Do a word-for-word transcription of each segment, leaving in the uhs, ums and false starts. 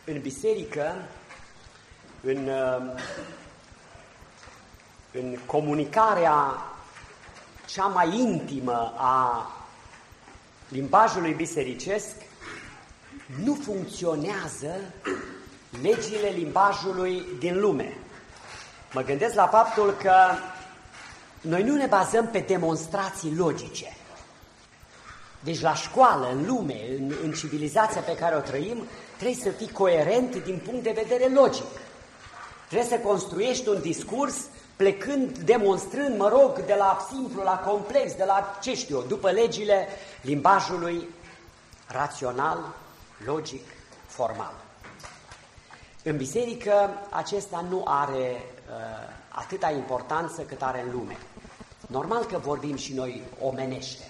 în biserică, în, în comunicarea cea mai intimă a limbajului bisericesc, nu funcționează legile limbajului din lume. Mă gândesc la faptul că noi nu ne bazăm pe demonstrații logice. Deci la școală, în lume, în, în civilizația pe care o trăim, trebuie să fii coerent din punct de vedere logic. Trebuie să construiești un discurs plecând, demonstrând, mă rog, de la simplu la complex, de la, ce știu eu, după legile limbajului rațional, logic, formal. În biserică acesta nu are uh, atâta importanță cât are în lume. Normal că vorbim și noi omenește,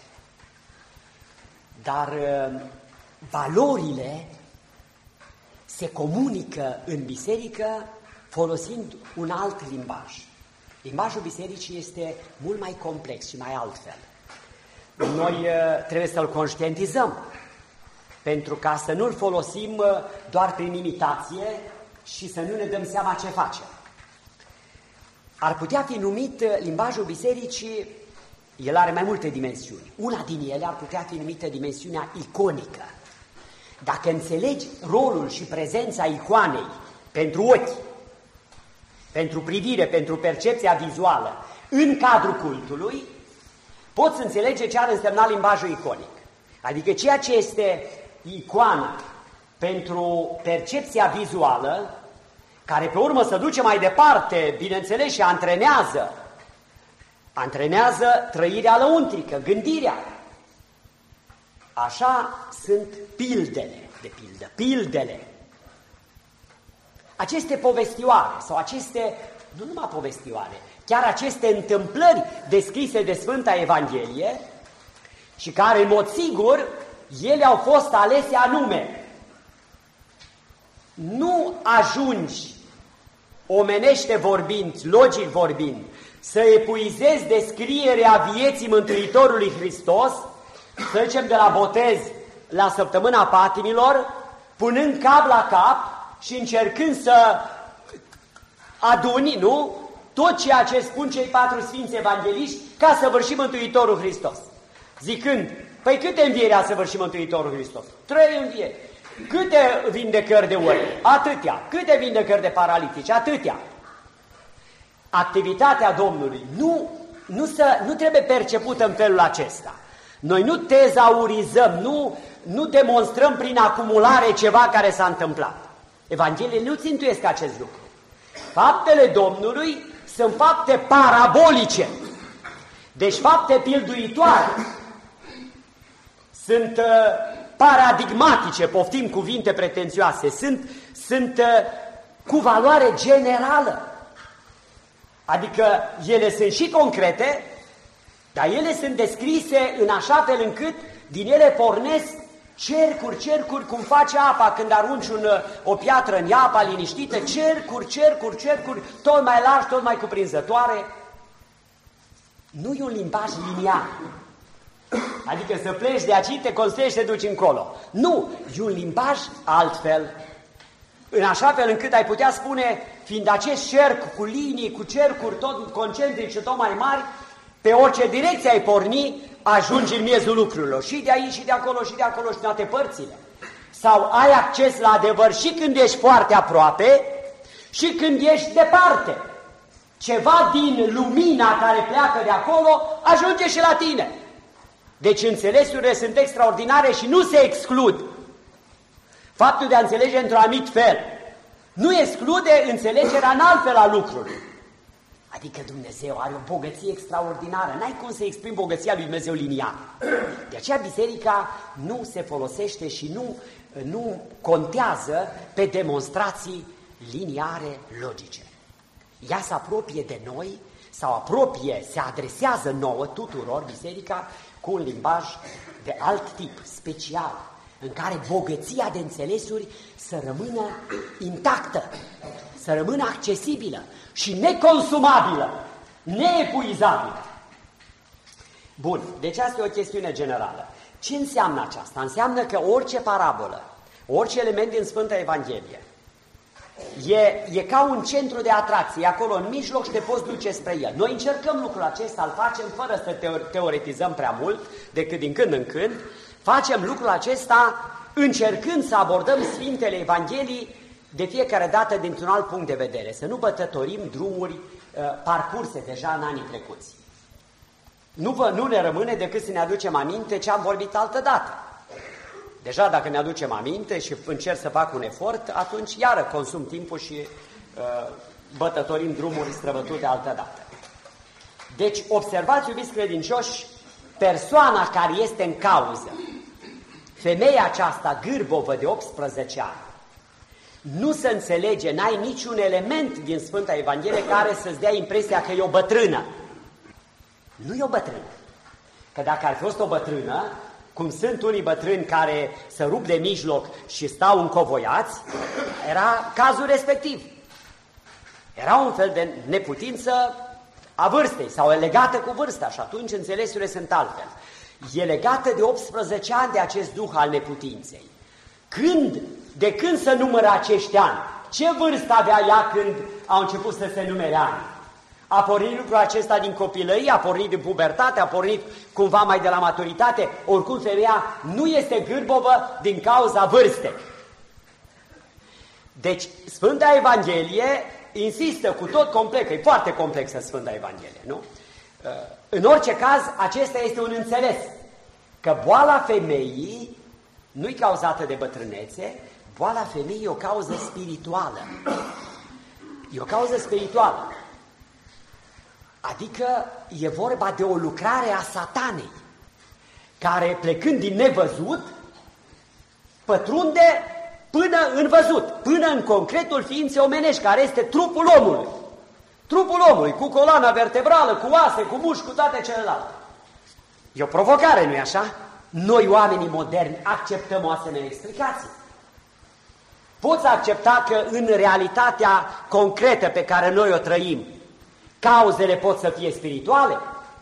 dar uh, valorile se comunică în biserică folosind un alt limbaj. Limbajul bisericii este mult mai complex și mai altfel. Noi uh, trebuie să-l conștientizăm, pentru ca să nu-l folosim uh, doar prin imitație și să nu ne dăm seama ce facem. Ar putea fi numit uh, limbajul bisericii, el are mai multe dimensiuni. Una din ele ar putea fi numită dimensiunea iconică. Dacă înțelegi rolul și prezența icoanei pentru ochi, pentru privire, pentru percepția vizuală în cadrul cultului, poți înțelege ce ar însemna limbajul iconic. Adică ceea ce este icoana pentru percepția vizuală, care pe urmă se duce mai departe, bineînțeles, și antrenează, antrenează trăirea lăuntrică, gândirea. Așa sunt pildele, de pildă, pildele. Aceste povestioare sau aceste, nu numai povestioare, chiar aceste întâmplări descrise de Sfânta Evanghelie și care, în mod sigur, ele au fost alese anume. Nu ajungi, omenește vorbind, logic vorbind, să epuizezi descrierea vieții Mântuitorului Hristos, să zicem de la botez la săptămâna patimilor, punând cap la cap și încercând să aduni, nu, tot ceea ce spun cei patru sfinți evangeliști ca să săvârși Mântuitorul Hristos. Zicând, păi câte învieri a săvârșit Mântuitorul Hristos? Trei învieri. Câte vindecări de ori? Atâtea. Câte vindecări de paralitici? Atâtea. Activitatea Domnului nu, nu, să, nu trebuie percepută în felul acesta. Noi nu tezaurizăm, nu, nu demonstrăm prin acumulare ceva care s-a întâmplat. Evangheliile nu țintuiesc acest lucru. Faptele Domnului sunt fapte parabolice, deci fapte pilduitoare. Sunt uh, paradigmatice, poftim cuvinte pretențioase, sunt, sunt uh, cu valoare generală. Adică ele sunt și concrete, dar ele sunt descrise în așa fel încât din ele pornesc cercuri, cercuri, cum face apa când arunci un, o piatră în apa liniștită, cercuri, cercuri, cercuri, tot mai largi, tot mai cuprinzătoare. Nu e un limbaj liniar. Adică să pleci de aici, te construiești, te duci încolo. Nu, e un limbaj altfel. În așa fel încât ai putea spune, fiind acest cerc cu linii, cu cercuri tot concentrice, tot mai mari, pe orice direcție ai porni, ajungi în miezul lucrurilor. Și de aici, și de acolo, și de acolo, și de toate părțile. Sau ai acces la adevăr și când ești foarte aproape, și când ești departe. Ceva din lumina care pleacă de acolo, ajunge și la tine. Deci înțelesurile sunt extraordinare și nu se exclud. Faptul de a înțelege într-un anumit fel nu exclude înțelegerea în altfel a lucrurilor. Adică Dumnezeu are o bogăție extraordinară. N-ai cum să exprimi bogăția lui Dumnezeu liniar. De aceea biserica nu se folosește și nu, nu contează pe demonstrații liniare logice. Ea se apropie de noi, sau apropie, se adresează nouă tuturor, biserica, cu un limbaj de alt tip, special, în care bogăția de înțelesuri să rămână intactă, să rămână accesibilă și neconsumabilă, neepuizabilă. Bun, deci asta e o chestiune generală. Ce înseamnă aceasta? Înseamnă că orice parabolă, Orice element din Sfânta Evanghelie e, e ca un centru de atracție, e acolo în mijloc și te poți duce spre el. Noi încercăm lucrul acesta, îl facem fără să teoretizăm prea mult, decât din când în când. Facem lucrul acesta încercând să abordăm Sfintele Evangheliei de fiecare dată dintr-un alt punct de vedere, să nu bătătorim drumuri uh, parcurse deja în anii trecuți. Nu, vă, nu ne rămâne decât să ne aducem aminte ce am vorbit altă dată. Deja dacă ne aducem aminte și încerc să fac un efort, atunci iară consum timpul și uh, bătătorim drumuri străbătute altă dată. Deci observați, iubiți credincioși, persoana care este în cauză, femeia aceasta gârbovă de optsprezece ani, nu se înțelege, n-ai niciun element din Sfânta Evanghelie care să-ți dea impresia că e o bătrână. Nu e o bătrână. Că dacă ar fi fost o bătrână, cum sunt unii bătrâni care se rup de mijloc și stau încovoiați, era cazul respectiv. Era un fel de neputință a vârstei sau e legată cu vârsta și atunci înțelesurile sunt altfel. E legată de optsprezece ani de acest duh al neputinței. Când, de când să numără acești ani? Ce vârstă avea ea când au început să se numere ani? A pornit lucrul acesta din copilărie, a pornit din pubertate, a pornit cumva mai de la maturitate. Oricum femeia nu este gârbovă din cauza vârstei. Deci Sfânta Evanghelie insistă cu tot complex, că e foarte complexă Sfânta Evanghelie, nu? În orice caz, acesta este un înțeles, că boala femeii nu-i cauzată de bătrânețe, boala femeii e o cauză spirituală. E o cauză spirituală. Adică e vorba de o lucrare a Satanei, care plecând din nevăzut, pătrunde până în văzut, până în concretul ființei omenești, care este trupul omului. Trupul omului, cu coloana vertebrală, cu oase, cu mușchi, cu toate celelalte. E o provocare, nu-i așa? Noi, oamenii moderni, acceptăm o asemenea explicație. Poți accepta că în realitatea concretă pe care noi o trăim, cauzele pot să fie spirituale?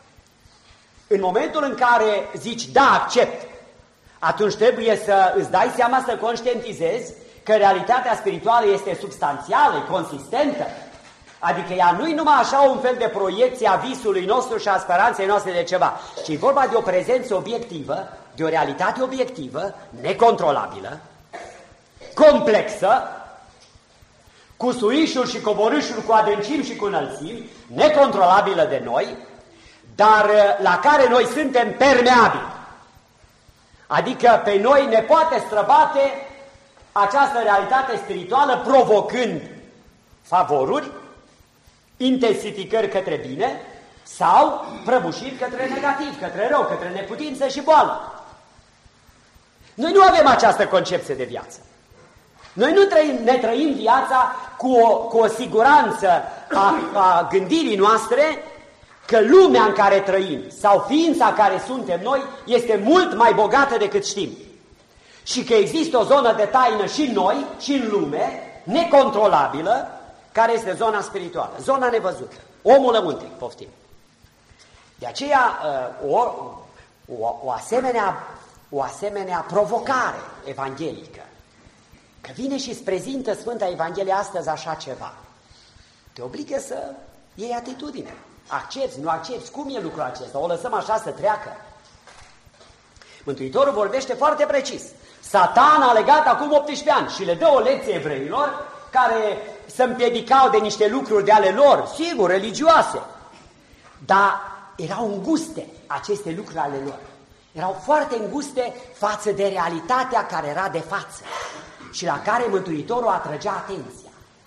În momentul în care zici, da, accept, atunci trebuie să îți dai seama, să conștientizezi că realitatea spirituală este substanțială, consistentă. Adică ea nu-i numai așa un fel de proiecție a visului nostru și a speranței noastre de ceva, ci e vorba de o prezență obiectivă, de o realitate obiectivă, necontrolabilă, complexă, cu suișuri și coborâșuri, cu adâncimi și cu înălțimi, necontrolabilă de noi, dar la care noi suntem permeabili. Adică pe noi ne poate străbate această realitate spirituală provocând favoruri, intensificări către bine sau prăbușiri către negativ, către rău, către neputință și boală. Noi nu avem această concepție de viață. Noi nu trăim, ne trăim viața cu o, cu o siguranță a, a gândirii noastre că lumea în care trăim sau ființa care suntem noi este mult mai bogată decât știm. Și că există o zonă de taină și în noi și în lume, necontrolabilă, care este zona spirituală, zona nevăzută, omul lăuntric, poftim. De aceea o, o, o, asemenea, o asemenea provocare evanghelică, că vine și îți prezintă Sfânta Evanghelie astăzi așa ceva, te obligă să iei atitudine. Accepți, nu accepți, cum e lucrul acesta? O lăsăm așa să treacă? Mântuitorul vorbește foarte precis. Satan a legat acum optsprezece ani și le dă o lecție evreilor care se împiedicau de niște lucruri de ale lor, sigur, religioase, dar erau înguste aceste lucruri ale lor. Erau foarte înguste față de realitatea care era de față și la care Mântuitorul atrăgea atenția.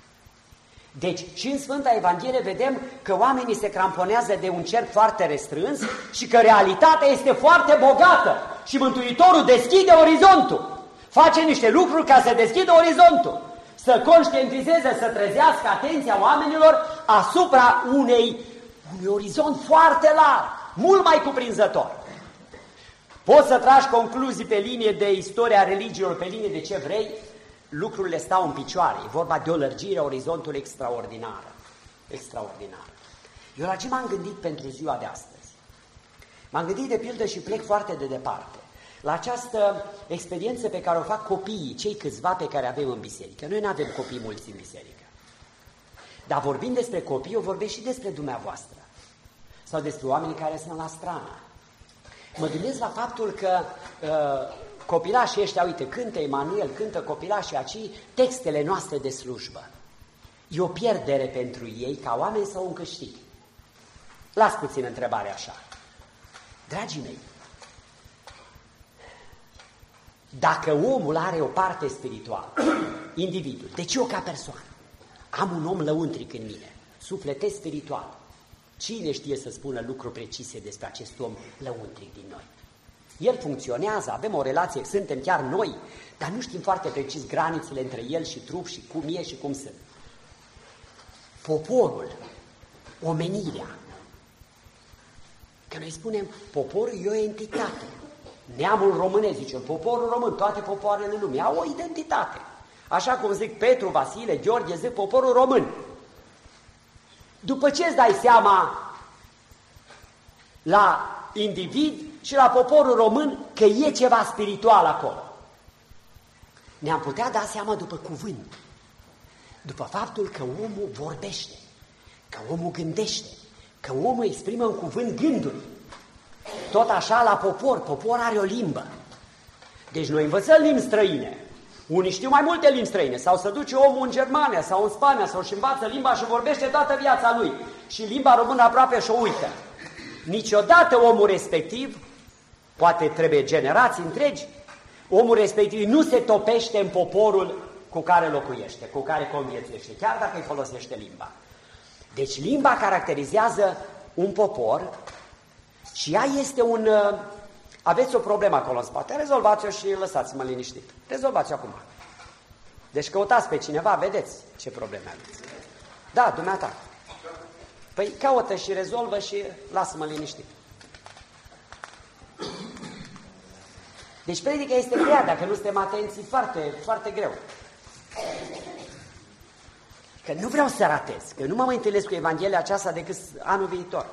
Deci și în Sfânta Evanghelie vedem că oamenii se cramponează de un cerc foarte restrâns și că realitatea este foarte bogată și Mântuitorul deschide orizontul. Face niște lucruri ca să deschidă orizontul, să conștientizeze, să trezească atenția oamenilor asupra unei, unui orizont foarte larg, mult mai cuprinzător. Poți să tragi concluzii pe linie de istoria religiilor, pe linie de ce vrei, lucrurile stau în picioare. E vorba de o lărgire a orizontului extraordinară. Extraordinară. Eu la ce m-am gândit pentru ziua de astăzi? M-am gândit de pildă și plec foarte de departe. la această experiență pe care o fac copiii, cei câțiva pe care avem în biserică. Noi nu avem copii mulți în biserică. Dar vorbind despre copii, eu vorbesc și despre dumneavoastră. Sau despre oamenii care sunt la strană. Mă gândesc la faptul că uh, copilașii ăștia, uite, cântă Emanuel, cântă copilașii acei, textele noastre de slujbă. E o pierdere pentru ei ca oameni sau un câștig? Las puțin întrebarea așa. Dragii mei, dacă omul are o parte spirituală, individul, deci eu ca persoană, am un om lăuntric în mine, sufletesc spiritual, cine știe să spună lucruri precise despre acest om lăuntric din noi? El funcționează, avem o relație, suntem chiar noi, dar nu știm foarte precis granițele între el și trup și cum e și cum sunt. Poporul, omenirea, că noi spunem, poporul e o entitate. Neamul românesc, zicem, poporul român, toate popoarele lumii au o identitate. Așa cum zic Petru, Vasile, Gheorghe, zic poporul român. După ce îți dai seama la individ și la poporul român că e ceva spiritual acolo? Ne-am putea da seama după cuvânt, după faptul că omul vorbește, că omul gândește, că omul exprimă în cuvânt gânduri. Tot așa la popor, popor are o limbă. Deci noi învățăm limbi străine. Unii știu mai multe limbi străine, sau să duce omul în Germania sau în Spania, sau își învață limba și vorbește toată viața lui. Și limba română aproape și-o uită. Niciodată omul respectiv, poate trebuie generații întregi, omul respectiv nu se topește în poporul cu care locuiește, cu care conviețuiește, chiar dacă îi folosește limba. Deci limba caracterizează un popor și ea este un... Aveți o problemă acolo în spate, rezolvați-o și lăsați-mă liniștit. Rezolvați-o acum. Deci căutați pe cineva, vedeți ce probleme aveți. Da, dumneata. Păi caută și rezolvă și lasă-mă liniștit. Deci predica este grea, dacă nu suntem atenți, foarte, foarte greu. Că nu vreau să ratez, că nu mă mai întâlnesc cu Evanghelia aceasta decât anul viitor.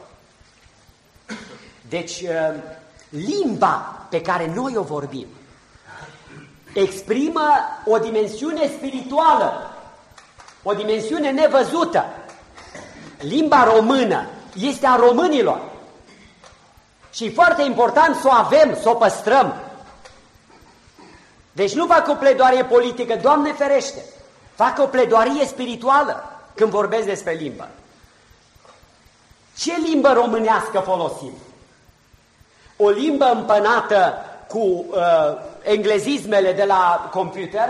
Deci, limba pe care noi o vorbim exprimă o dimensiune spirituală, o dimensiune nevăzută. Limba română este a românilor și e foarte important să o avem, să o păstrăm. Deci nu fac o pledoarie politică, Doamne ferește, fac o pledoarie spirituală când vorbesc despre limbă. Ce limbă românească folosim? O limbă împănată cu uh, englezismele de la computer?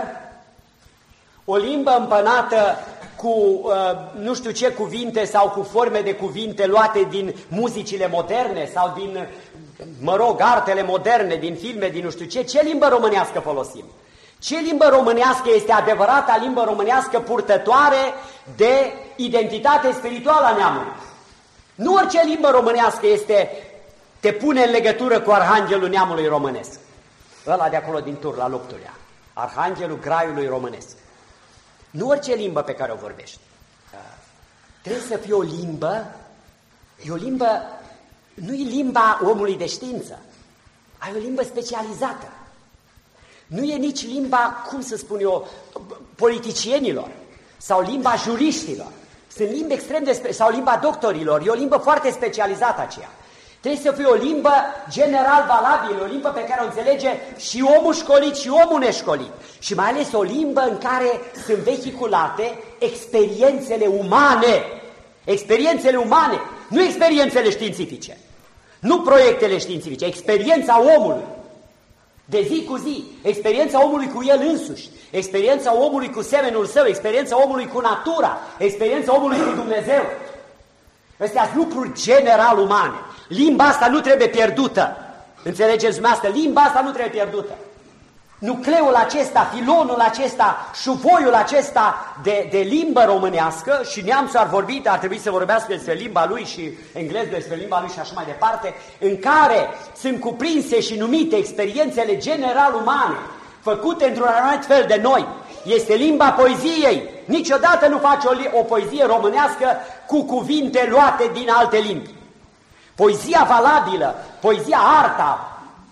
O limbă împănată cu uh, nu știu ce cuvinte sau cu forme de cuvinte luate din muzicile moderne sau din, mă rog, artele moderne, din filme, din nu știu ce? Ce limbă românească folosim? Ce limbă românească este adevărata limbă românească purtătoare de identitate spirituală a neamului? Nu orice limbă românească este, te pune în legătură cu arhanghelul neamului românesc. Ăla de acolo din Tur, la Lupturea. Arhanghelul graiului românesc. Nu orice limbă pe care o vorbești. Trebuie să fie o limbă, e o limbă, nu e limba omului de știință, ai o limbă specializată. Nu e nici limba, cum să spun eu, politicienilor sau limba juriștilor. Sunt limbi extrem de specializate, sau limba doctorilor, e o limbă foarte specializată aceea. Trebuie să fie o limbă general valabilă, o limbă pe care o înțelege și omul școlit și omul neșcolit. Și mai ales o limbă în care sunt vehiculate experiențele umane. Experiențele umane, nu experiențele științifice, nu proiectele științifice, experiența omului. De zi cu zi, experiența omului cu el însuși, experiența omului cu semenul său, experiența omului cu natura, experiența omului cu Dumnezeu. Astea sunt lucruri general umane. Limba asta nu trebuie pierdută. Înțelegeți dumneavoastră? Limba asta nu trebuie pierdută. Nucleul acesta, filonul acesta, șuvoiul acesta de, de limbă românească, și neamțul ar vorbi, ar trebui să vorbească despre limba lui și englezul despre limba lui și așa mai departe, în care sunt cuprinse și numite experiențele general umane, făcute într-un anumit fel de noi. Este limba poeziei. Niciodată nu faci o, o poezie românească cu cuvinte luate din alte limbi. Poezia valabilă, poezia arta,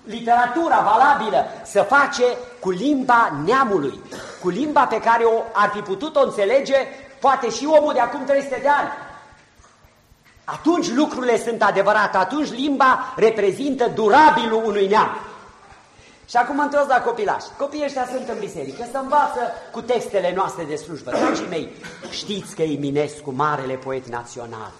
literatura valabilă se face cu limba neamului, cu limba pe care o ar fi putut-o înțelege poate și omul de acum trei sute de ani. Atunci lucrurile sunt adevărate, atunci limba reprezintă durabilul unui neam. Și acum mă întorc la copilași. Copiii ăștia sunt în biserică, se învață cu textele noastre de slujbă. Dragii mei, știți că Eminescu, marele poet național,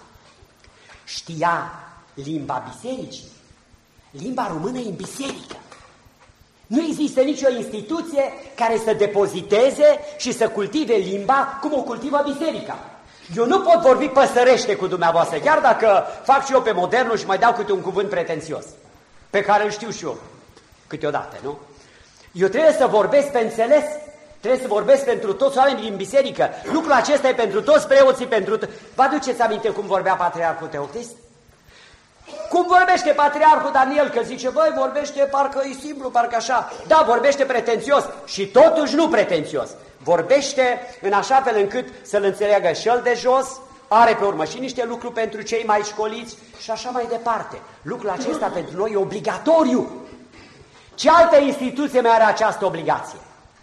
știa limba bisericii. Limba română e în biserică. Nu există nicio instituție care să depoziteze și să cultive limba cum o cultivă biserica. Eu nu pot vorbi păsărește cu dumneavoastră, chiar dacă fac și eu pe modernul și mai dau câte un cuvânt pretențios, pe care îl știu și eu câteodată, nu? Eu trebuie să vorbesc pe înțeles, trebuie să vorbesc pentru toți oamenii din biserică. Lucrul acesta e pentru toți preoții, pentru to- Vă aduceți aminte cum vorbea Patriarhul Teoctist? Cum vorbește Patriarhul Daniel, că zice, băi, vorbește parcă e simplu, parcă așa. Da, vorbește pretențios și totuși nu pretențios. Vorbește în așa fel încât să-l înțeleagă și el de jos, are pe urmă și niște lucruri pentru cei mai școliți și așa mai departe. Lucrul acesta pentru noi e obligatoriu. Ce altă instituție mai are această obligație?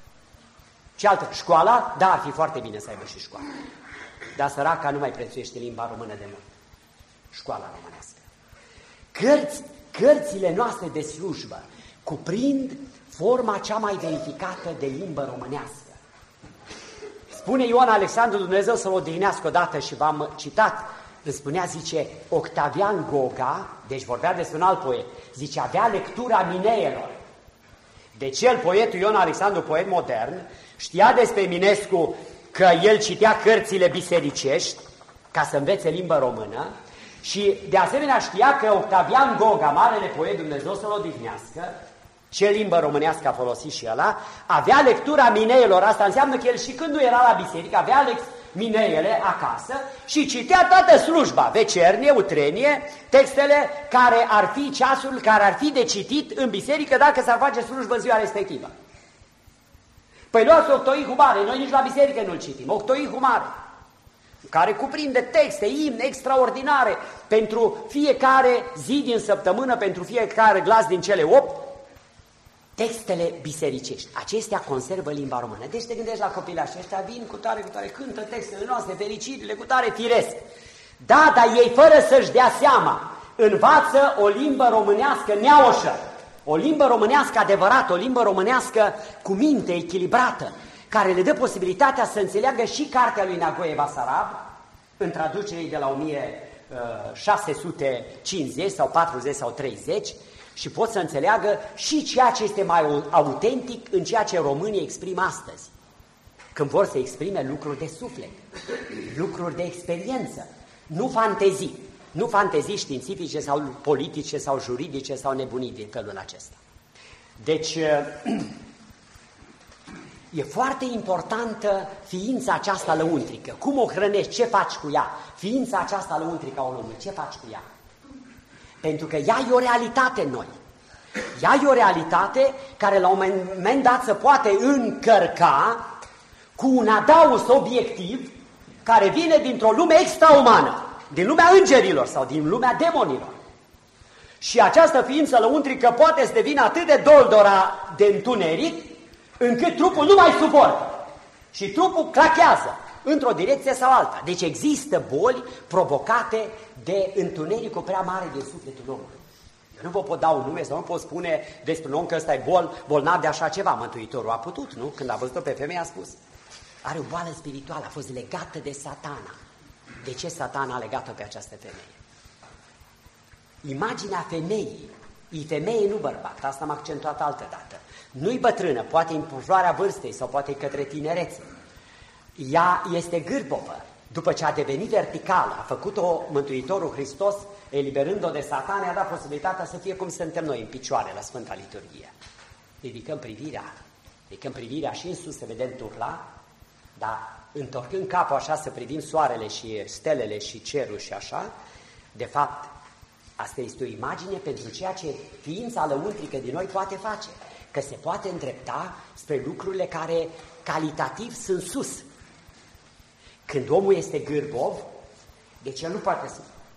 Ce altă? Școala? Da, ar fi foarte bine să aibă și școala. Dar săraca nu mai prețuiește limba română de mult. Școala românească. Cărți, cărțile noastre de slujbă cuprind forma cea mai verificată de limbă românească. Spune Ioan Alexandru, Dumnezeu să-l odihnească odată și v-am citat, îmi spunea, zice, Octavian Goga, deci vorbea despre un alt poet, zice, avea lectura Mineelor. Deci el, poetul Ioan Alexandru, poet modern, știa despre Eminescu că el citea cărțile bisericești ca să învețe limba română și de asemenea știa că Octavian Goga, marele poet, Dumnezeu să-l odihnească, ce limbă românească a folosit și ăla, avea lectura Mineelor. Asta înseamnă că el și când nu era la biserică, avea lex Mineele acasă și citea toată slujba, vecernie, utrenie, textele care ar fi ceasul, care ar fi de citit în biserică dacă s-ar face slujbă în ziua respectivă. Păi luați Octoihu Mare, noi nici la biserică nu-l citim, Octoihu Mare, care cuprinde texte, imne extraordinare pentru fiecare zi din săptămână, pentru fiecare glas din cele opt, textele bisericești. Acestea conservă limba română. Deci te gândești la copilași ăștia, vin cu tare, cu tare, cântă textele noastre, fericirile, cu tare firesc. Da, dar ei fără să-și dea seama, învață o limbă românească neaușă, o limbă românească adevărată, o limbă românească cu minte echilibrată, care le dă posibilitatea să înțeleagă și cartea lui Neagoe Basarab, în traducerii de la o mie șase sute cincizeci sau patruzeci sau treizeci, și pot să înțeleagă și ceea ce este mai autentic în ceea ce românii exprimă astăzi. Când vor să exprime lucruri de suflet, lucruri de experiență, nu fantezii, nu fantezii științifice sau politice sau juridice sau nebunii din felul acesta. Deci, e foarte importantă ființa aceasta lăuntrică. Cum o hrănești, ce faci cu ea? Ființa aceasta lăuntrică a omului, ce faci cu ea? Pentru că ea e o realitate în noi. Ea e o realitate care la un moment dat se poate încărca cu un adaus obiectiv care vine dintr-o lume extraumană, din lumea îngerilor sau din lumea demonilor. Și această ființă lăuntrică poate să devină atât de doldora de întuneric, încât trupul nu mai suportă. Și trupul crachează într-o direcție sau alta. Deci există boli provocate de întunericul prea mare din sufletul omului. Eu nu vă pot da un nume sau nu pot spune despre un om că ăsta e bol, bolnav de așa ceva. Mântuitorul a putut, nu? Când a văzut-o pe femeie a spus. Are o boală spirituală, a fost legată de Satana. De ce Satana a legat-o pe această femeie? Imaginea femeii, e femeie, nu bărbat, asta am accentuat altă dată. Nu-i bătrână, poate în floarea vârstei sau poate către tinerețe. Ea este gârbovă. După ce a devenit verticală, a făcut-o Mântuitorul Hristos, eliberând-o de Satan, i-a dat posibilitatea să fie cum suntem noi, în picioare la Sfânta Liturghie. Ridicăm privirea, ridicăm privirea și în sus să vedem turla, dar întorcând capul așa să privim soarele și stelele și cerul și așa, de fapt, asta este o imagine pentru ceea ce ființa lăuntrică din noi poate face, că se poate îndrepta spre lucrurile care calitativ sunt sus. Când omul este gârbov, deci el nu poate să...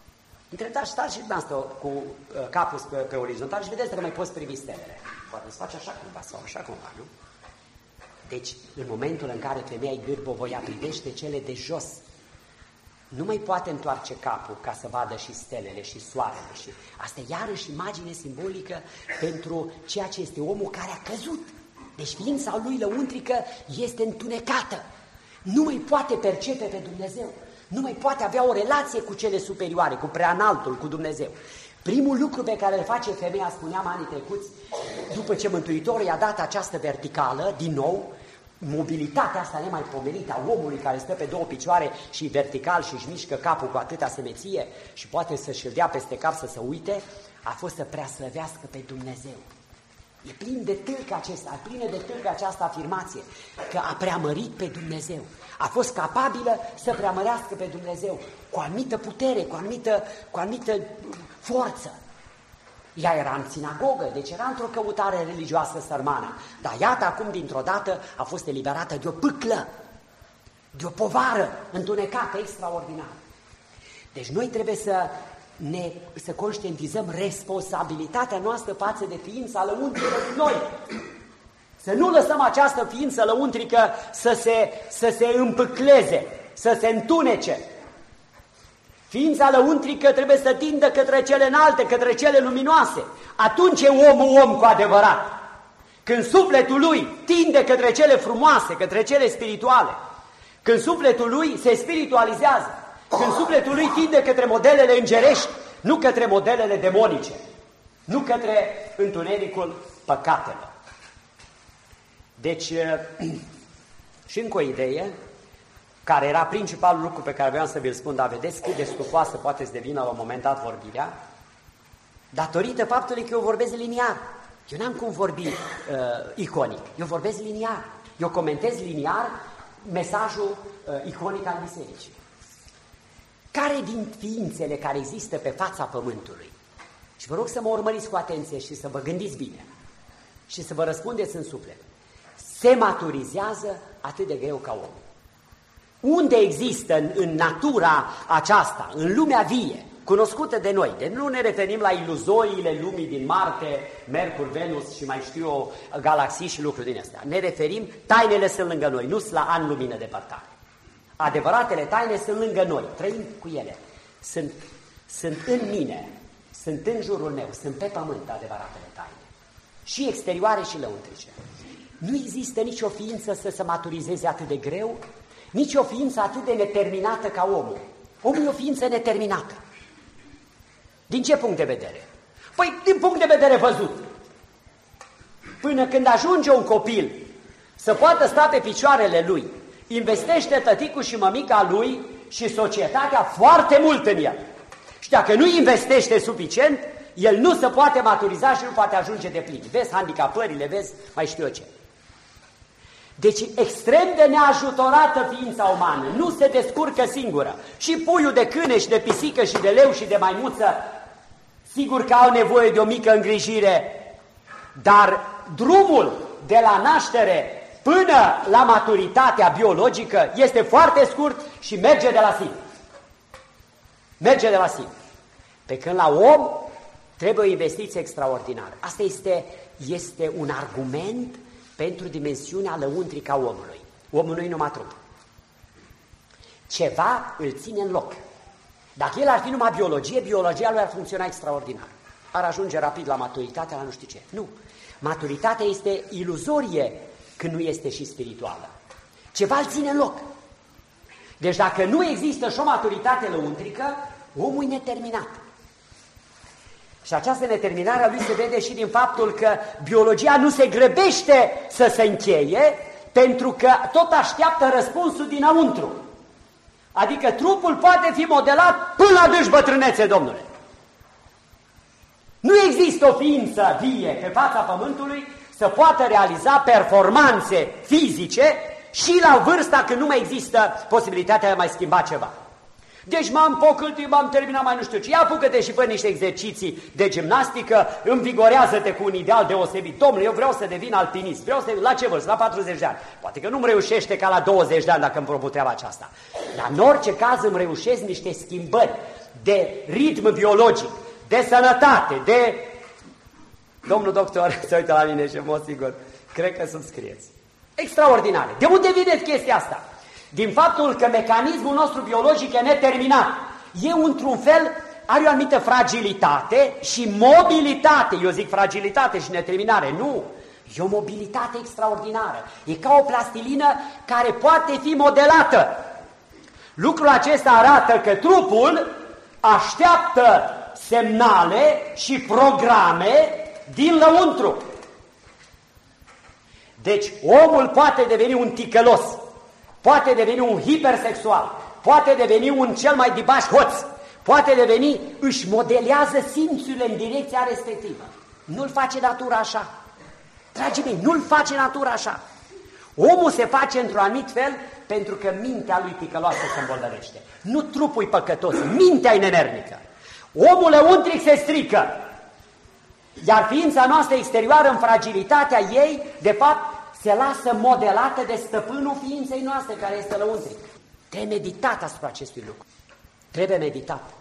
Între dar stați și dumneavoastră cu uh, capul pe, pe orizontal și vedeți că mai poți privi stelele. Poate să faci așa cumva sau așa cumva, nu? Deci, în momentul în care femeia gârbovoia privește cele de jos, nu mai poate întoarce capul ca să vadă și stelele și soarele. Și asta e iarăși imagine simbolică pentru ceea ce este omul care a căzut. Deci ființa lui lăuntrică este întunecată. Nu mai poate percepe pe Dumnezeu. Nu mai poate avea o relație cu cele superioare, cu preanaltul, cu Dumnezeu. Primul lucru pe care îl face femeia, spuneam anii trecuți, după ce Mântuitorul i-a dat această verticală, din nou, mobilitatea asta nemaipomenită a omului care stă pe două picioare și vertical și își mișcă capul cu atâta semeție și poate să-și îl dea peste cap să se uite, a fost să preaslăvească pe Dumnezeu. E plin de tâlcă acesta, plină de tâlcă această afirmație, că a preamărit pe Dumnezeu. A fost capabilă să preamărească pe Dumnezeu cu o anumită putere, cu o anumită, cu o anumită forță. Ea era în sinagogă, deci era într-o căutare religioasă sărmană. Dar iată acum, dintr-o dată, a fost eliberată de o pâclă, de o povară întunecată, extraordinară. Deci noi trebuie să, ne, să conștientizăm responsabilitatea noastră față de ființa lăuntrică din noi. Să nu lăsăm această ființă lăuntrică să se, să se împâcleze, să se întunece. Ființa lăuntrică trebuie să tindă către cele înalte, către cele luminoase. Atunci e omul om cu adevărat. Când sufletul lui tinde către cele frumoase, către cele spirituale, când sufletul lui se spiritualizează, când sufletul lui tinde către modelele îngerești, nu către modelele demonice, nu către întunericul păcatelor. Deci, și încă o idee, care era principalul lucru pe care vreau să vi-l spun, dar vedeți cât de stufoasă poate să devină la un moment dat vorbirea, datorită faptului că eu vorbesc liniar. Eu n-am cum vorbi uh, iconic, eu vorbesc liniar, eu comentez liniar mesajul uh, iconic al bisericii. Care din ființele care există pe fața pământului, și vă rog să mă urmăriți cu atenție și să vă gândiți bine și să vă răspundeți în suflet, se maturizează atât de greu ca omul? Unde există în, în natura aceasta, în lumea vie, cunoscută de noi, de nu ne referim la iluzoriile lumii din Marte, Mercur, Venus și mai știu eu, galaxii și lucruri din astea. Ne referim, tainele sunt lângă noi, nu sunt la ani lumină departare. Adevăratele taine sunt lângă noi, trăim cu ele. Sunt, sunt în mine, sunt în jurul meu, sunt pe pământ adevăratele taine. Și exterioare și lăuntrice. Nu există nicio ființă să se maturizeze atât de greu, nici o ființă atât de neterminată ca omul. Omul e o ființă neterminată. Din ce punct de vedere? Păi, din punct de vedere văzut. Până când ajunge un copil să poată sta pe picioarele lui, investește tăticul și mămica lui și societatea foarte mult în el. Și dacă nu investește suficient, el nu se poate maturiza și nu poate ajunge de plin. Vezi handicapările, vezi mai știu eu ce. Deci extrem de neajutorată ființa umană, nu se descurcă singură. Și puiul de câine și de pisică și de leu și de maimuță, sigur că au nevoie de o mică îngrijire, dar drumul de la naștere până la maturitatea biologică este foarte scurt și merge de la sine. Merge de la sine. Pe când la om trebuie o investiție extraordinară. Asta este, este un argument pentru dimensiunea lăuntrică a omului. Omul nu-i numai trup. Ceva îl ține în loc. Dacă el ar fi numai biologie, biologia lui ar funcționa extraordinar. Ar ajunge rapid la maturitate, la nu știu ce. Nu. Maturitatea este iluzorie când nu este și spirituală. Ceva îl ține în loc. Deci dacă nu există și o maturitate lăuntrică, omul e neterminat. Și această neterminare a lui se vede și din faptul că biologia nu se grăbește să se încheie, pentru că tot așteaptă răspunsul dinăuntru. Adică trupul poate fi modelat până la adânci bătrânețe, domnule. Nu există o ființă vie pe fața pământului să poată realiza performanțe fizice și la vârsta când nu mai există posibilitatea de a mai schimba ceva. Deci m-am pocăltit, m-am terminat mai nu știu ce. Ia apucă-te și fă niște exerciții de gimnastică, învigorează-te cu un ideal deosebit. Domnule, eu vreau să devin alpinist, vreau să... La ce vârstă? La patruzeci de ani. Poate că nu-mi reușește ca la douăzeci de ani dacă îmi propun treaba aceasta. Dar în orice caz îmi reușesc niște schimbări de ritm biologic, de sănătate, de... Domnul doctor se uită la mine și mă sigur, cred că subscrieți. Extraordinare. De unde vine chestia asta? Din faptul că mecanismul nostru biologic e neterminat. E într-un fel, are o anumită fragilitate și mobilitate. Eu zic fragilitate și neterminare. Nu. E o mobilitate extraordinară. E ca o plastilină care poate fi modelată. Lucrul acesta arată că trupul așteaptă semnale și programe din lăuntru. Deci omul poate deveni un ticălos, poate deveni un hipersexual, poate deveni un cel mai dibaș hoț, poate deveni, își modelează simțurile în direcția respectivă. Nu-l face natura așa. Dragii mei, nu-l face natura așa. Omul se face într-un anumit fel pentru că mintea lui ticăloasă se îmbolnăvește. Nu trupul-i păcătos, mintea-i nemernică. Omul lăuntric se strică. Iar ființa noastră exterioară, în fragilitatea ei, de fapt, se lasă modelată de stăpânul ființei noastre, care este lăuntric. Trebuie meditat asupra acestui lucru. Trebuie meditat.